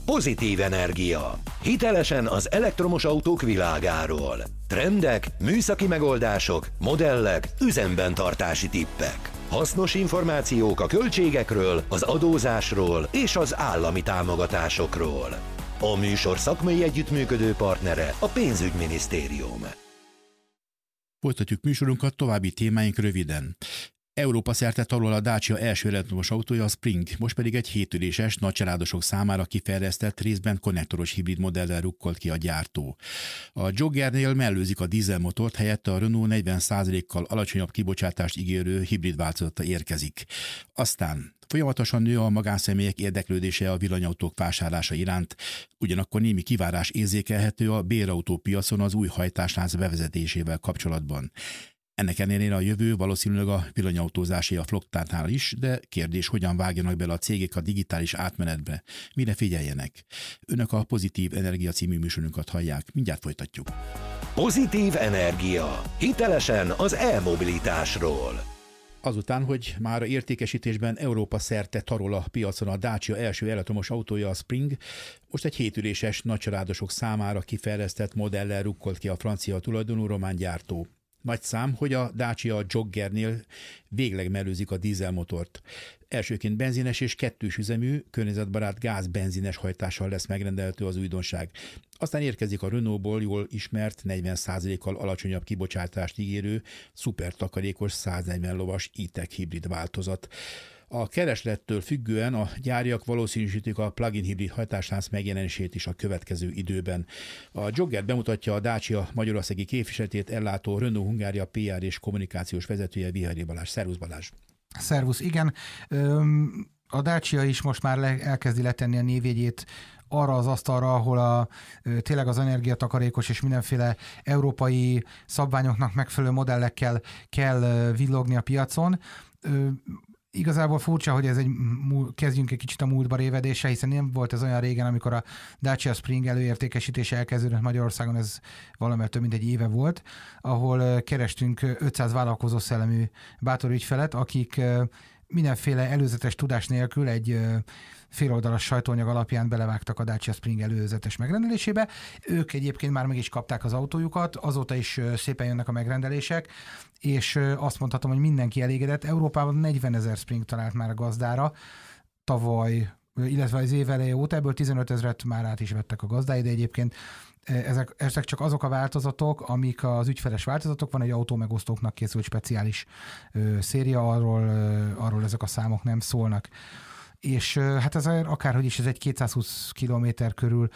Pozitív Energia. Hitelesen az elektromos autók világáról. Trendek, műszaki megoldások, modellek, üzemben tartási tippek. Hasznos információk a költségekről, az adózásról és az állami támogatásokról. A műsor szakmai együttműködő partnere a Pénzügyminisztérium. Folytatjuk műsorunkat, további témáink röviden. Európa szerte tarol a Dacia első elektromos autója, a Spring, most pedig egy 7 üléses, nagycsaládosok számára kifejlesztett, részben konnektoros hibrid modellel rukkolt ki a gyártó. A Joggernél mellőzik a dízelmotort, helyette a Renault 40%-kal alacsonyabb kibocsátást ígérő hibrid változata érkezik. Aztán folyamatosan nő a magánszemélyek érdeklődése a villanyautók vásárlása iránt, ugyanakkor némi kivárás érzékelhető a bérautópiacon az új hajtáslánc bevezetésével kapcsolatban. Ennek ellenére a jövő valószínűleg a villanyautózásé a flottánál is, de kérdés, hogyan vágjanak bele a cégek a digitális átmenetbe, mire figyeljenek. Önök a Pozitív Energia című műsorunkat hallják, mindjárt folytatjuk. Pozitív Energia. Hitelesen az e-mobilitásról. Azután, hogy már értékesítésben Európa szerte tarol a piacon a Dacia első elektromos autója, a Spring, most egy 7 üléses, nagycsaládosok számára kifejlesztett modellel rukkolt ki a francia tulajdonú román gyártó. Nagy szám, hogy a Dacia Joggernél végleg mellőzik a dízelmotort. Elsőként benzines és kettős üzemű, környezetbarát gázbenzines hajtással lesz megrendelhető az újdonság. Aztán érkezik a Renaultból jól ismert 40%-kal alacsonyabb kibocsátást ígérő, szupertakarékos 140 lovas e-tech hibrid változat. A kereslettől függően a gyáriak valószínűsítik a plug-in hibrid hajtáslánc megjelenését is a következő időben. A Jogger bemutatja a Dacia magyarországi képviseletét ellátó Renault Hungária PR és kommunikációs vezetője, Vihari Balázs. Szervusz Balázs! Szervusz, igen. A Dacia is most már elkezdi letenni a névjegyét arra az asztalra, ahol tényleg az energiatakarékos és mindenféle európai szabványoknak megfelelő modellekkel kell villogni a piacon. Igazából furcsa, hogy kezdjünk egy kicsit a múltba révedéssel, hiszen nem volt ez olyan régen, amikor a Dacia Spring előértékesítése elkezdődött Magyarországon, ez valamivel több mint egy éve volt, ahol kerestünk 500 vállalkozó szellemű bátor ügyfelet, akik mindenféle előzetes tudás nélkül egy féloldalas sajtóanyag alapján belevágtak a Dacia Spring előzetes megrendelésébe. Ők egyébként már meg is kapták az autójukat, azóta is szépen jönnek a megrendelések, és azt mondhatom, hogy mindenki elégedett. Európában 40 000 Spring talált már a gazdára tavaly, illetve az év eleje óta, ebből 15 000-et már át is vettek a gazdái, de egyébként ezek csak azok a változatok, amik az ügyfeles változatok, van egy autómegosztóknak készült speciális széria, arról ezek a számok nem szólnak. És hát ez akárhogy is, ez egy 220 kilométer körül,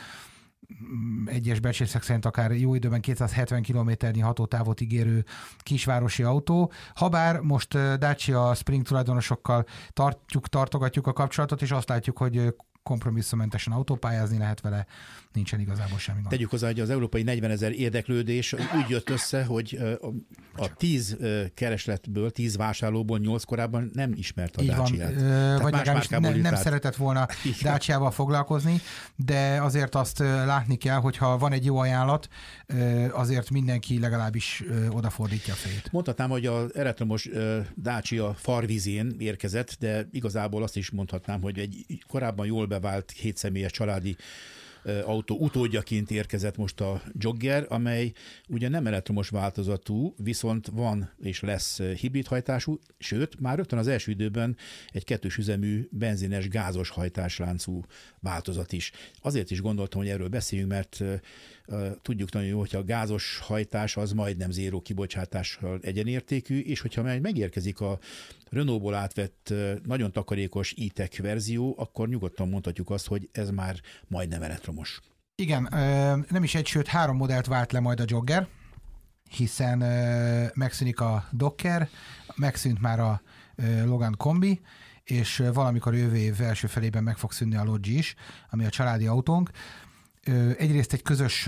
egyes becslések szerint akár jó időben 270 kilométernyi hatótávot ígérő kisvárosi autó. Habár most Dacia Spring tulajdonosokkal tartogatjuk a kapcsolatot, és azt látjuk, hogy kompromisszummentesen autópályázni lehet vele, nincsen igazából semmi gond. Tegyük hozzá, hogy az európai 40 000 érdeklődés úgy jött össze, hogy a 10 keresletből, 10 vásárlóból 8 korábban nem ismert a Dacia-t. Vagy legalábbis nem szeretett volna Dacia-val foglalkozni, de azért azt látni kell, hogyha van egy jó ajánlat, azért mindenki legalábbis odafordítja a fejét. Mondhatnám, hogy az elektromos Dacia farvizén érkezett, de igazából azt is mondhatnám, hogy egy korábban jól bevált 7 személyes családi autó utódjaként érkezett most a Jogger, amely ugye nem elektromos változatú, viszont van és lesz hibrid hajtású, sőt, már rögtön az első időben egy kettős üzemű benzines gázos hajtásláncú változat is. Azért is gondoltam, hogy erről beszéljünk, mert tudjuk nagyon jó, hogy a gázos hajtás az majdnem zéró kibocsátással egyenértékű, és hogyha megérkezik a Renaultból átvett nagyon takarékos e-tech verzió, akkor nyugodtan mondhatjuk azt, hogy ez már majdnem elektromos. Igen, nem is egy, sőt 3 modellt vált le majd a Jogger, hiszen megszűnik a Docker, megszűnt már a Logan kombi, és valamikor jövő év első felében meg fog szűnni a Logi is, ami a családi autónk. Egyrészt egy közös,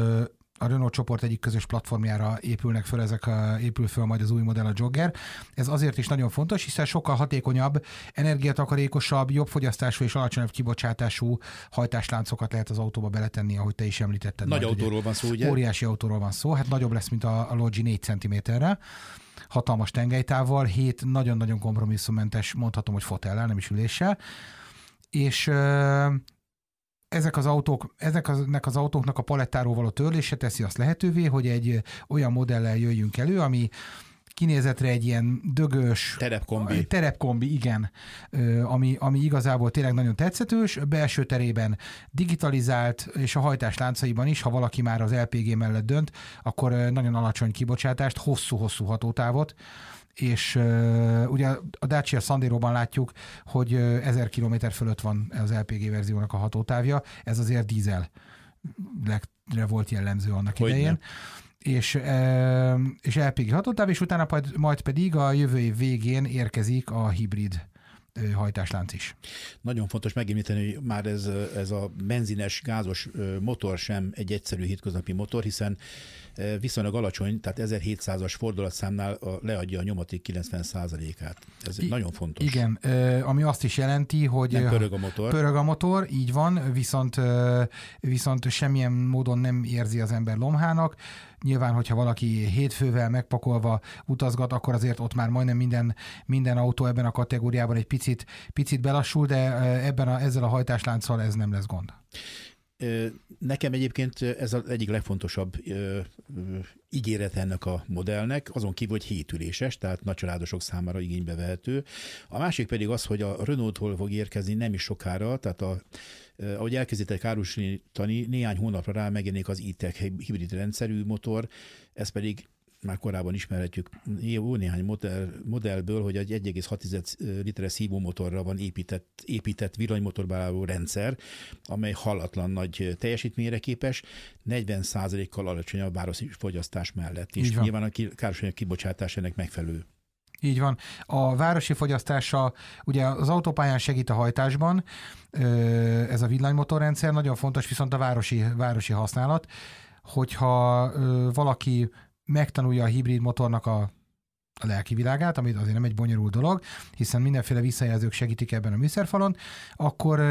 a Renault csoport egyik közös platformjára épül föl majd az új modell, a Jogger. Ez azért is nagyon fontos, hiszen sokkal hatékonyabb, energiatakarékosabb, jobb fogyasztású és alacsonyabb kibocsátású hajtásláncokat lehet az autóba beletenni, ahogy te is említetted. Nagy autóról van szó, ugye? Óriási autóról van szó, hát nagyobb lesz, mint a Logi 4 cm-re. Hatalmas tengelytávval, 7 nagyon-nagyon kompromisszummentes, mondhatom, hogy fotellel, nem is üléssel. És ezeknek az autóknak a palettáról való törlése teszi azt lehetővé, hogy egy olyan modellel jöjjünk elő, ami kinézetre egy ilyen dögös... Terepkombi, igen. Ami igazából tényleg nagyon tetszetős, belső terében digitalizált, és a hajtásláncaiban is, ha valaki már az LPG mellett dönt, akkor nagyon alacsony kibocsátást, hosszú-hosszú hatótávot, és ugye a Dacia Sandero-ban látjuk, hogy 1000 km fölött van az LPG verziónak a hatótávja, ez azért dízelre volt jellemző annak idején. És LPG hatótáv, és utána majd pedig a jövő év végén érkezik a hibrid hajtáslánc is. Nagyon fontos megemlíteni, hogy már ez a benzines, gázos motor sem egy egyszerű hétköznapi motor, hiszen viszonylag alacsony, tehát 1700-as fordulatszámnál leadja a nyomaték 90%-át. Ez nagyon fontos. Igen, ami azt is jelenti, hogy nem pörög a motor. Pörög a motor, így van, viszont semmilyen módon nem érzi az ember lomhának. Nyilván, hogyha valaki hétfővel megpakolva utazgat, akkor azért ott már majdnem minden autó ebben a kategóriában egy picit belassul, de ezzel a hajtáslánccal ez nem lesz gond. Nekem egyébként ez az egyik legfontosabb ígéret ennek a modellnek, azon kívül, hogy 7 üléses, tehát nagycsaládosok számára igénybe vehető. A másik pedig az, hogy a Renault-tól fog érkezni nem is sokára, tehát ahogy elkezdtek árusítani, néhány hónapra rá megjelenik az e-tech hibrid rendszerű motor, ez pedig már korábban ismerhetjük jó néhány modellből, hogy egy 1,6 literes szívómotorra van épített villanymotorból álló rendszer, amely hallatlan nagy teljesítményre képes, 40%-kal alacsonyabb városi fogyasztás mellett. És nyilván a károsanyag kibocsátás ennek megfelelő. Így van. A városi fogyasztása, ugye az autópályán segít a hajtásban, ez a villanymotorrendszer, nagyon fontos viszont a városi használat, hogyha valaki megtanulja a hibrid motornak a lelki világát, amit azért nem egy bonyolult dolog, hiszen mindenféle visszajelzők segítik ebben a műszerfalon, akkor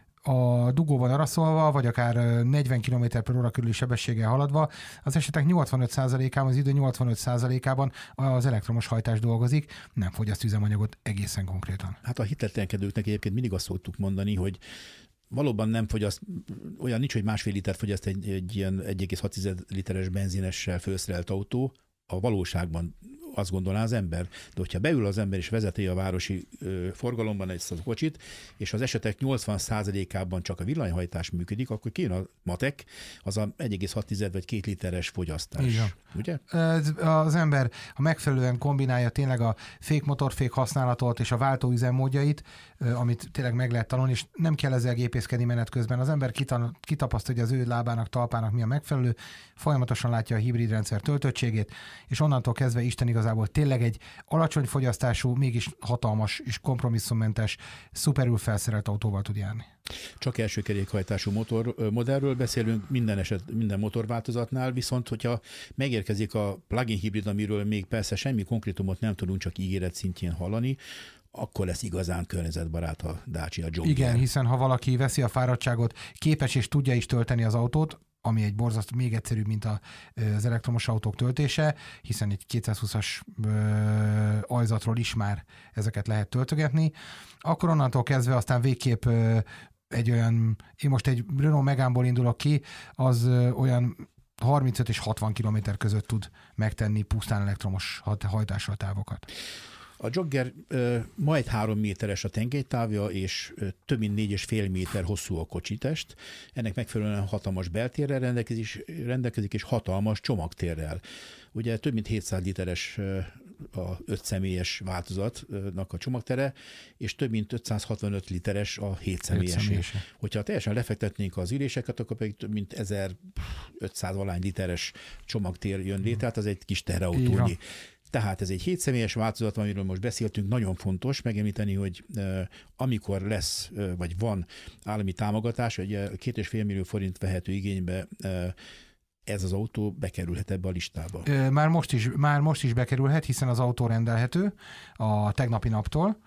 a dugóban araszolva, vagy akár 40 km/h körüli sebességgel haladva, az esetek 85%-ában, az idő 85%-ában az elektromos hajtás dolgozik, nem fogyaszt üzemanyagot egészen konkrétan. Hát a hitetlenkedőknek egyébként mindig azt szoktuk mondani, hogy valóban nem fogyaszt, olyan nincs, hogy 1,5 litert fogyaszt egy ilyen 1,6 literes benzinessel felszerelt autó, a valóságban azt gondolná az ember, de hogyha beül az ember és vezeti a városi forgalomban ezt a kocsit, és az esetek 80%-ában csak a villanyhajtás működik, akkor kijön a matek, az a 1,6 vagy 2 literes fogyasztás. Igen. Ugye? Az ember, ha megfelelően kombinálja tényleg a fékmotorfék használatot és a váltó üzemmódjait, amit tényleg meg lehet tanulni, és nem kell ezzel gépészkedni menet közben. Az ember kitapasztalja, hogy az ő lábának, talpának mi a megfelelő, folyamatosan látja a hibrid rendszer töltöttségét, és onnantól kezdve Isten igazából tényleg egy alacsony fogyasztású, mégis hatalmas és kompromisszummentes, szuperül felszerelt autóval tud járni. Csak első kerékhajtású modellről beszélünk minden motorváltozatnál, viszont hogyha megérkezik a plug-in hibrid, amiről még persze semmi konkrétumot nem tudunk csak ígéret szintjén hallani, akkor lesz igazán környezetbarát a Dacia Jogger. Igen, hiszen ha valaki veszi a fáradtságot, képes és tudja is tölteni az autót, ami egy borzasztó, még egyszerűbb, mint az elektromos autók töltése, hiszen egy 220-as ajzatról is már ezeket lehet töltögetni, akkor onnantól kezdve aztán végképp én most egy Renault Megane-ból indulok ki, az olyan 35 és 60 km között tud megtenni pusztán elektromos hajtással távokat. A Jogger majd 3 méteres a tengelytávja, és több mint 4,5 méter hosszú a kocsitest. Ennek megfelelően hatalmas beltérrel rendelkezik, és hatalmas csomagtérrel. Ugye több mint 700 literes a 5 személyes változatnak a csomagtere, és több mint 565 literes a 7 személyes. Hogyha teljesen lefektetnénk az üléseket, akkor pedig több mint 1500 valány literes csomagtér jön létre, tehát az egy kis teherautónyi. Tehát ez egy 7 személyes változat, amiről most beszéltünk, nagyon fontos megemlíteni, hogy amikor lesz, vagy van állami támogatás, ugye 2,5 millió forint vehető igénybe, ez az autó bekerülhet ebbe a listába. Már most is bekerülhet, hiszen az autó rendelhető a tegnapi naptól.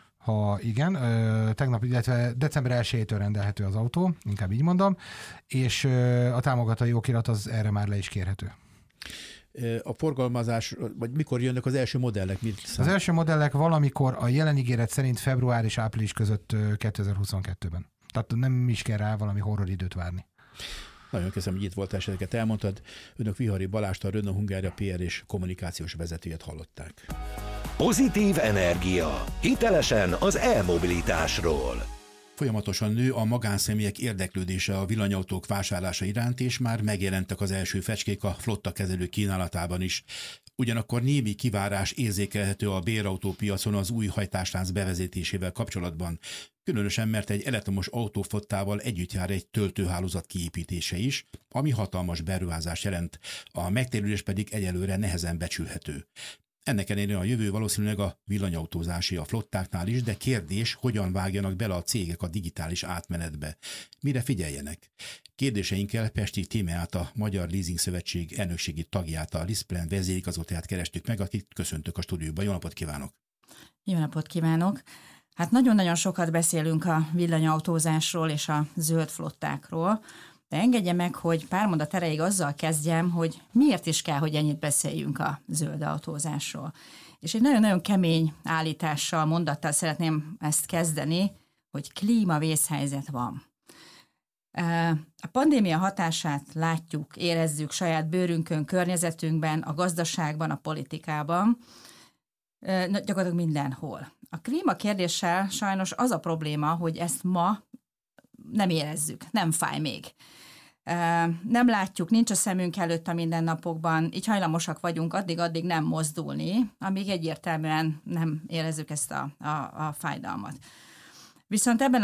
Illetve december 1-től rendelhető az autó, inkább így mondom, és a támogatói okirat az erre már le is kérhető. A forgalmazás, vagy mikor jönnek az első modellek? Az első modellek valamikor a jelen ígéret szerint február és április között 2022-ben. Tehát nem is kell rá valami horror időt várni. Nagyon köszönöm, hogy itt voltál, és ezeket elmondtad. Önök Vihari Balást, a Renault Hungária PR és kommunikációs vezetőjét hallották. Pozitív energia. Hitelesen az e-mobilitásról. Folyamatosan nő a magánszemélyek érdeklődése a villanyautók vásárlása iránt, és már megjelentek az első fecskék a flottakezelő kínálatában is. Ugyanakkor némi kivárás érzékelhető a bérautópiacon az új hajtáslánc bevezetésével kapcsolatban. Különösen, mert egy elektromos autóflottával együtt jár egy töltőhálózat kiépítése is, ami hatalmas beruházás jelent, a megtérülés pedig egyelőre nehezen becsülhető. Ennek ellenére a jövő valószínűleg a villanyautózási a flottáknál is, de kérdés, hogyan vágjanak bele a cégek a digitális átmenetbe. Mire figyeljenek? Kérdéseinkkel Pesti Tímeát, a Magyar Leasing Szövetség elnökségi tagját, a Liszplen vezérigazgatóját kerestük meg, akit köszöntök a stúdióban. Jó napot kívánok! Jó napot kívánok! Hát nagyon-nagyon sokat beszélünk a villanyautózásról és a zöld flottákról, de engedje meg, hogy pár mondat erejéig azzal kezdjem, hogy miért is kell, hogy ennyit beszéljünk a zöld autózásról. És egy nagyon-nagyon kemény állítással, mondattal szeretném ezt kezdeni, hogy klímavészhelyzet van. A pandémia hatását látjuk, érezzük saját bőrünkön, környezetünkben, a gazdaságban, a politikában, gyakorlatilag mindenhol. A klímakérdéssel sajnos az a probléma, hogy ezt ma nem érezzük, nem fáj még. Nem látjuk, nincs a szemünk előtt a mindennapokban, így hajlamosak vagyunk addig nem mozdulni, amíg egyértelműen nem érezzük ezt a fájdalmat. Viszont ebben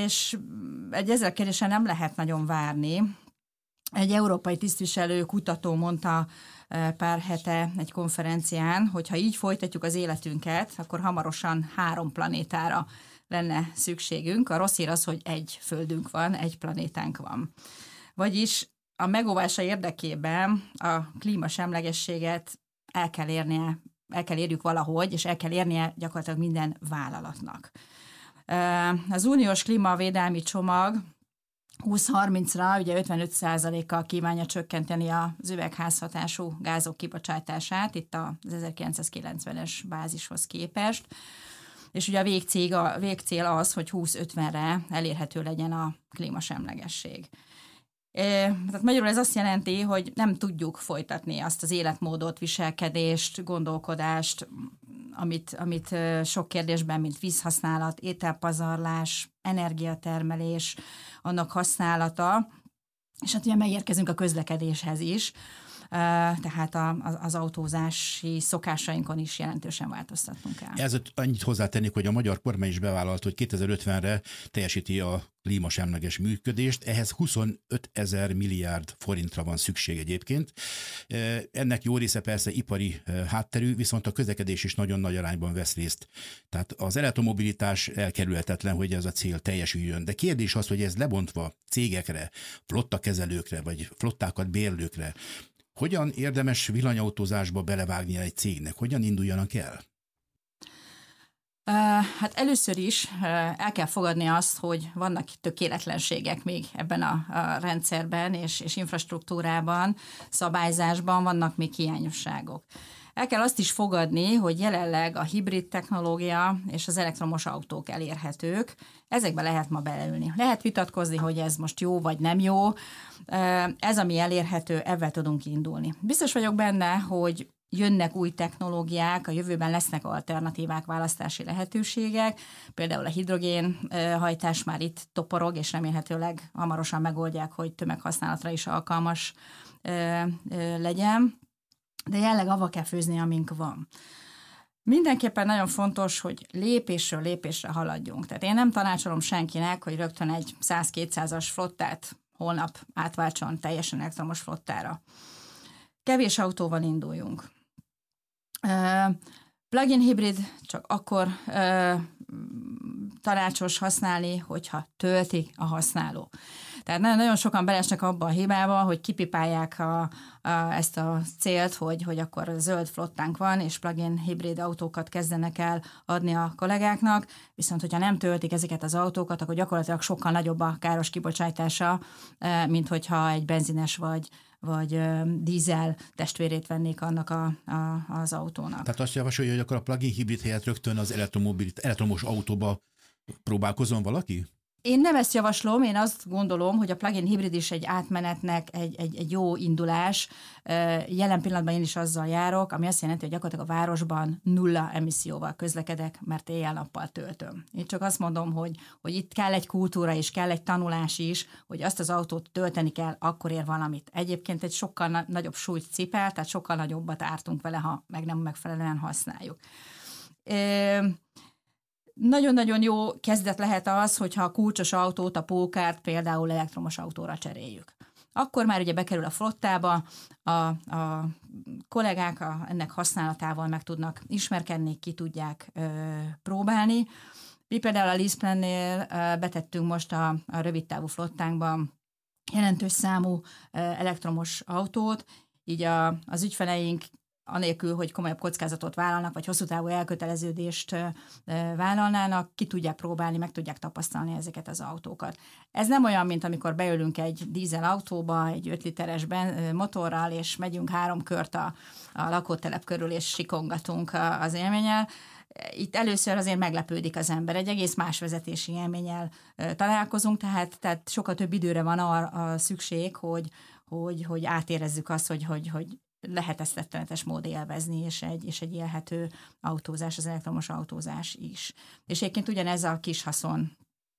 ezzel a kérdéssel nem lehet nagyon várni. Egy európai tisztviselő kutató mondta pár hete egy konferencián, hogy ha így folytatjuk az életünket, akkor hamarosan 3 planétára lenne szükségünk. A rossz hír az, hogy egy földünk van, egy planétánk van. Vagyis a megóvása érdekében a klímasemlegességet el kell érjük valahogy, és el kell érnie gyakorlatilag minden vállalatnak. Az uniós klímavédelmi csomag 2030-ra ugye 55%-kal kívánja csökkenteni az üvegházhatású gázok kibocsátását, itt az 1990-es bázishoz képest. És ugye a végcél az, hogy 2050-re elérhető legyen a klímasemlegesség. Tehát magyarul ez azt jelenti, hogy nem tudjuk folytatni azt az életmódot, viselkedést, gondolkodást, amit sok kérdésben, mint vízhasználat, ételpazarlás, energiatermelés, annak használata, és hát ugye megérkezünk a közlekedéshez is, tehát az autózási szokásainkon is jelentősen változtatnunk kell. Ezért annyit hozzátennék, hogy a magyar kormány is bevállalt, hogy 2050-re teljesíti a klímasemleges működést, ehhez 25 000 milliárd forintra van szükség egyébként. Ennek jó része persze ipari hátterű, viszont a közlekedés is nagyon nagy arányban vesz részt. Tehát az elektromobilitás elkerülhetetlen, hogy ez a cél teljesüljön. De kérdés az, hogy ez lebontva cégekre, flottakezelőkre, vagy flottákat bérlőkre, hogyan érdemes villanyautózásba belevágni egy cégnek? Hogyan induljanak el? Hát először is el kell fogadni azt, hogy vannak tökéletlenségek még ebben a rendszerben és infrastruktúrában, szabályzásban vannak még hiányosságok. El kell azt is fogadni, hogy jelenleg a hibrid technológia és az elektromos autók elérhetők, ezekbe lehet ma beleülni. Lehet vitatkozni, hogy ez most jó vagy nem jó, ez ami elérhető, ebben tudunk indulni. Biztos vagyok benne, hogy jönnek új technológiák, a jövőben lesznek alternatívák, választási lehetőségek, például a hidrogén hajtás már itt toporog, és remélhetőleg hamarosan megoldják, hogy tömeghasználatra is alkalmas legyen, de jelenleg avval kell főzni, amink van. Mindenképpen nagyon fontos, hogy lépésről lépésre haladjunk. Tehát én nem tanácsolom senkinek, hogy rögtön egy 100-200-as flottát holnap átváltson teljesen elektromos flottára. Kevés autóval induljunk. Plug-in hibrid csak akkor tanácsos használni, hogyha tölti a használó. Tehát nagyon sokan belesnek abba a hibába, hogy kipipálják ezt a célt, hogy akkor zöld flottánk van, és plug-in hibrid autókat kezdenek el adni a kollégáknak, viszont hogyha nem töltik ezeket az autókat, akkor gyakorlatilag sokkal nagyobb a káros kibocsátása, mint hogyha egy benzines vagy dízel testvérét vennék annak az autónak. Tehát azt javasolja, hogy akkor a plug-in hibrid helyett rögtön az elektromos autóba próbálkozom valaki? Én nem ezt javaslom, én azt gondolom, hogy a plug-in hibrid is egy átmenetnek egy jó indulás. Jelen pillanatban én is azzal járok, ami azt jelenti, hogy gyakorlatilag a városban nulla emisszióval közlekedek, mert éjjel-nappal töltöm. Én csak azt mondom, hogy itt kell egy kultúra is, kell egy tanulás is, hogy azt az autót tölteni kell, akkor ér valamit. Egyébként egy sokkal nagyobb súlyt cipel, tehát sokkal nagyobbat ártunk vele, ha meg nem megfelelően használjuk. Nagyon-nagyon jó kezdet lehet az, hogyha a kulcsos autót, a pókárt például elektromos autóra cseréljük. Akkor már ugye bekerül a flottába, a kollégák ennek használatával meg tudnak ismerkedni, ki tudják próbálni. Mi például a LeasePlan-nél betettünk most a rövidtávú flottánkban jelentős számú elektromos autót, így az ügyfeleink anélkül, hogy komolyabb kockázatot vállalnak, vagy hosszú távú elköteleződést vállalnának, ki tudják próbálni, meg tudják tapasztalni ezeket az autókat. Ez nem olyan, mint amikor beülünk egy dízel autóba, egy 5 literes motorral, és megyünk 3 kört a lakótelep körül, és sikongatunk az élménnyel. Itt először azért meglepődik az ember, egy egész más vezetési élménnyel találkozunk, tehát sokkal több időre van a szükség, hogy átérezzük azt, hogy lehet ezt rettenetes mód élvezni, és egy élhető autózás, az elektromos autózás is. És egyébként ugyanez a kis haszon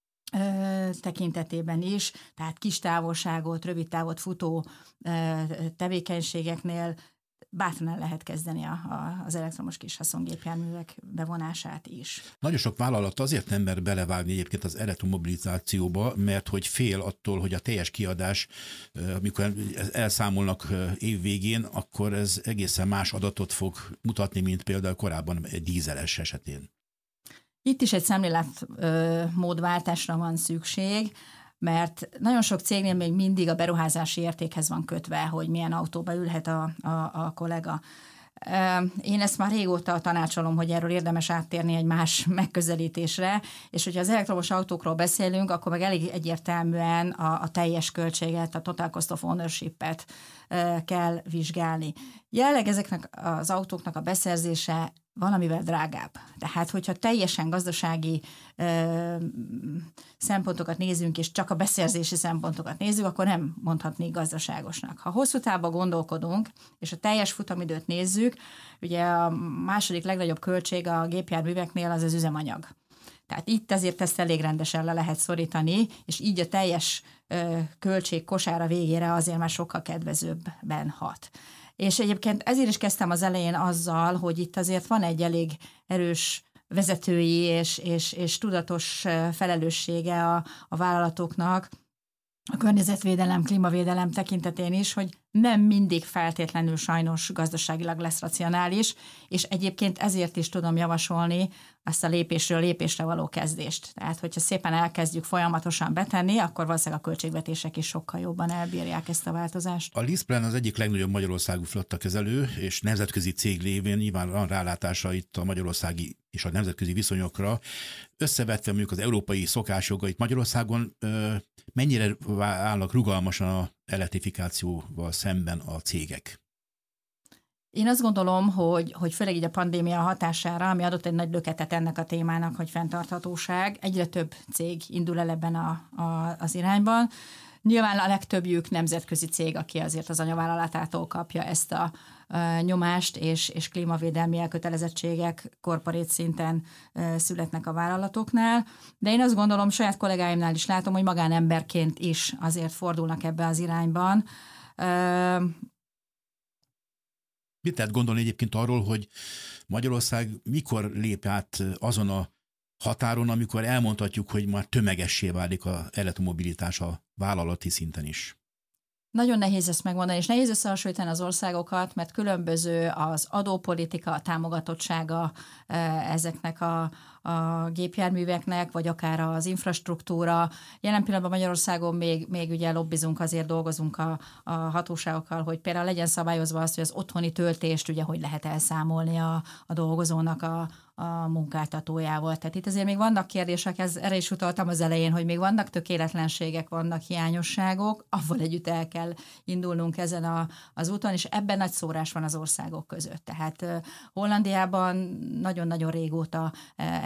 tekintetében is, tehát kis távolságot, rövid távot futó tevékenységeknél bátran el lehet kezdeni az elektromos kis haszongépjárművek bevonását is. Nagyon sok vállalat azért nem mer belevágni egyébként az elektromobilizációba, mert hogy fél attól, hogy a teljes kiadás, amikor elszámolnak év végén, akkor ez egészen más adatot fog mutatni, mint például korábban egy dízeles esetén. Itt is egy szemléletmódváltásra van szükség, mert nagyon sok cégnél még mindig a beruházási értékhez van kötve, hogy milyen autóba ülhet a kollega. Én ezt már régóta tanácsolom, hogy erről érdemes áttérni egy más megközelítésre, és hogyha az elektromos autókról beszélünk, akkor meg elég egyértelműen a teljes költséget, a total cost of ownership-et kell vizsgálni. Jelenleg ezeknek az autóknak a beszerzése valamivel drágább. Tehát, hogyha teljesen gazdasági szempontokat nézünk, és csak a beszerzési szempontokat nézzük, akkor nem mondhatnék gazdaságosnak. Ha hosszú távban gondolkodunk, és a teljes futamidőt nézzük, ugye a második legnagyobb költség a gépjárműveknél az üzemanyag. Tehát itt ezért ezt elég rendesen le lehet szorítani, és így a teljes költség kosára végére azért már sokkal kedvezőbben hat. És egyébként ezért is kezdtem az elején azzal, hogy itt azért van egy elég erős vezetői és tudatos felelőssége a vállalatoknak, a környezetvédelem, klímavédelem tekintetén is, hogy nem mindig feltétlenül sajnos gazdaságilag lesz racionális, és egyébként ezért is tudom javasolni azt a lépésről lépésre való kezdést. Tehát, hogyha szépen elkezdjük folyamatosan betenni, akkor valószínűleg a költségvetések is sokkal jobban elbírják ezt a változást. A LeasePlan az egyik legnagyobb magyarországú flottakezelő, és nemzetközi cég lévén nyilván van rálátása itt a magyarországi és a nemzetközi viszonyokra. Összevetve mondjuk az európai szokásjogait Magyarországon, mennyire állnak rugalmasan a elektrifikációval szemben a cégek? Én azt gondolom, hogy főleg így a pandémia hatására, ami adott egy nagy löketet ennek a témának, hogy fenntarthatóság, egyre több cég indul el ebben az irányban. Nyilván a legtöbbjük nemzetközi cég, aki azért az anyavállalatától kapja ezt a nyomást, és klímavédelmi elkötelezettségek korporét szinten születnek a vállalatoknál. De én azt gondolom, saját kollégáimnál is látom, hogy magánemberként is azért fordulnak ebbe az irányban. Mit lehet gondolni egyébként arról, hogy Magyarország mikor lép át azon a határon, amikor elmondhatjuk, hogy már tömegessé válik az elektromobilitás a vállalati szinten is? Nagyon nehéz ezt megmondani, és nehéz összehasonlítani az országokat, mert különböző az adópolitika, a támogatottsága ezeknek a gépjárműveknek, vagy akár az infrastruktúra. Jelen pillanatban Magyarországon még ugye lobbizunk, azért dolgozunk a hatóságokkal, hogy például legyen szabályozva azt, hogy az otthoni töltést ugye hogy lehet elszámolni a dolgozónak a munkáltatójával. Tehát itt azért még vannak kérdések, erre is utaltam az elején, hogy még vannak tökéletlenségek, vannak hiányosságok, avval együtt el kell indulnunk ezen az úton, és ebben nagy szórás van az országok között. Tehát Hollandiában nagyon-nagyon régóta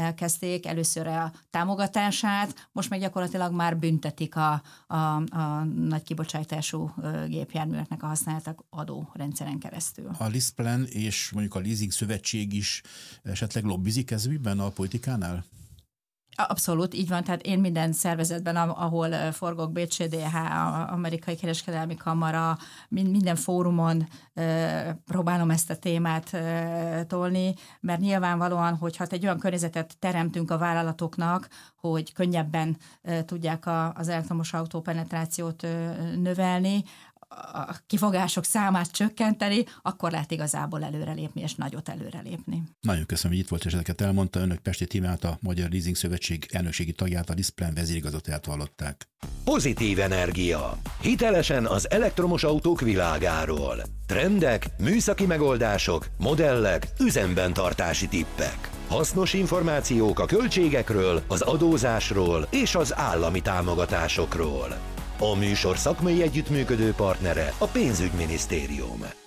elkezdték először a támogatását, most meg gyakorlatilag már büntetik a nagy kibocsátású gépjárműveknek a használatok adórendszeren keresztül. A LeasePlan és mondjuk a leasing szövetség is esetleg lobbizik ez ügyben a politikánál? Abszolút, így van. Tehát én minden szervezetben, ahol forgok, BCDH, Amerikai Kereskedelmi Kamara, minden fórumon próbálom ezt a témát tolni, mert nyilvánvalóan, hogyha egy olyan környezetet teremtünk a vállalatoknak, hogy könnyebben tudják az elektromos autó penetrációt növelni, a kifogások számát csökkenteni, akkor lehet igazából előrelépni, és nagyot előrelépni. Nagyon köszönöm, hogy itt volt, és ezeket elmondta. Önök Pesti Tímát, a Magyar Leasing Szövetség elnökségi tagját, a LeasePlan vezérigazgatóját hallották. Pozitív energia. Hitelesen az elektromos autók világáról. Trendek, műszaki megoldások, modellek, üzemben tartási tippek. Hasznos információk a költségekről, az adózásról és az állami támogatásokról. A műsor szakmai együttműködő partnere a Pénzügyminisztérium.